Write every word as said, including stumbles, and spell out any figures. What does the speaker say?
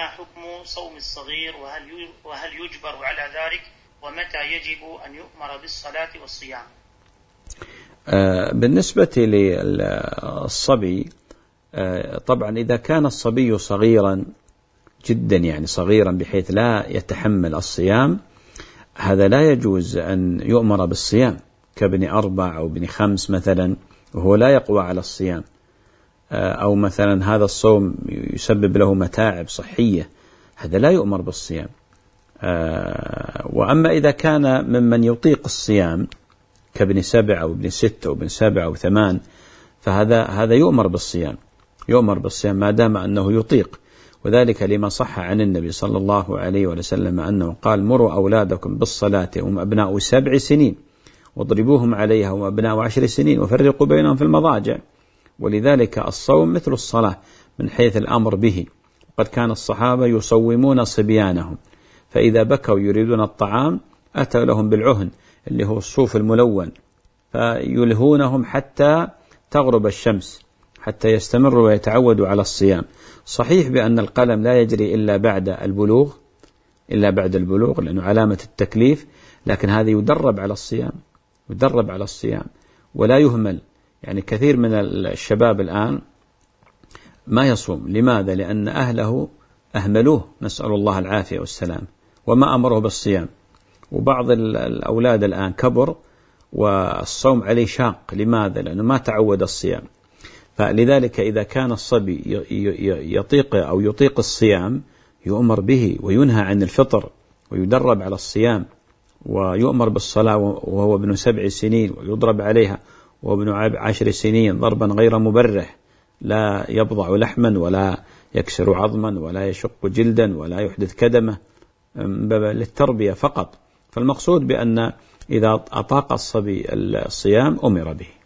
ما حكم صوم الصغير وهل وهل يجبر على ذلك ومتى يجب أن يؤمر بالصلاة والصيام؟ بالنسبة للصبي طبعا إذا كان الصبي صغيرا جدا يعني صغيرا بحيث لا يتحمل الصيام هذا لا يجوز أن يؤمر بالصيام كابن أربع أو ابن خمس مثلا وهو لا يقوى على الصيام أو مثلا هذا الصوم يسبب له متاعب صحية هذا لا يؤمر بالصيام. وأما إذا كان ممن يطيق الصيام كابن سبع أو ابن ست أو ابن سبع أو ثمان فهذا هذا يؤمر بالصيام يؤمر بالصيام ما دام أنه يطيق وذلك لما صح عن النبي صلى الله عليه وسلم أنه قال مروا أولادكم بالصلاة وهم أبناء سبع سنين واضربوهم عليها وهم أبناء عشر سنين وفرقوا بينهم في المضاجع. ولذلك الصوم مثل الصلاة من حيث الأمر به. قد كان الصحابة يصومون صبيانهم فإذا بكوا يريدون الطعام أتوا لهم بالعهن اللي هو الصوف الملون فيلهونهم حتى تغرب الشمس حتى يستمروا ويتعودوا على الصيام. صحيح بأن القلم لا يجري إلا بعد البلوغ إلا بعد البلوغ لأنه علامة التكليف لكن هذا يدرب على الصيام يدرب على الصيام ولا يهمل. يعني كثير من الشباب الآن ما يصوم لماذا؟ لأن أهله أهملوه نسأل الله العافية والسلام وما أمره بالصيام. وبعض الأولاد الآن كبر والصوم عليه شاق لماذا؟ لأنه ما تعود الصيام. فلذلك إذا كان الصبي يطيق أو يطيق الصيام يؤمر به وينهى عن الفطر ويدرب على الصيام ويؤمر بالصلاة وهو ابن سبع سنين ويضرب عليها وهو ابن عشر سنين ضربا غير مبرح لا يبضع لحما ولا يكسر عظما ولا يشق جلدا ولا يحدث كدمة للتربية فقط. فالمقصود بأن إذا أطاق الصبي الصيام أمر به.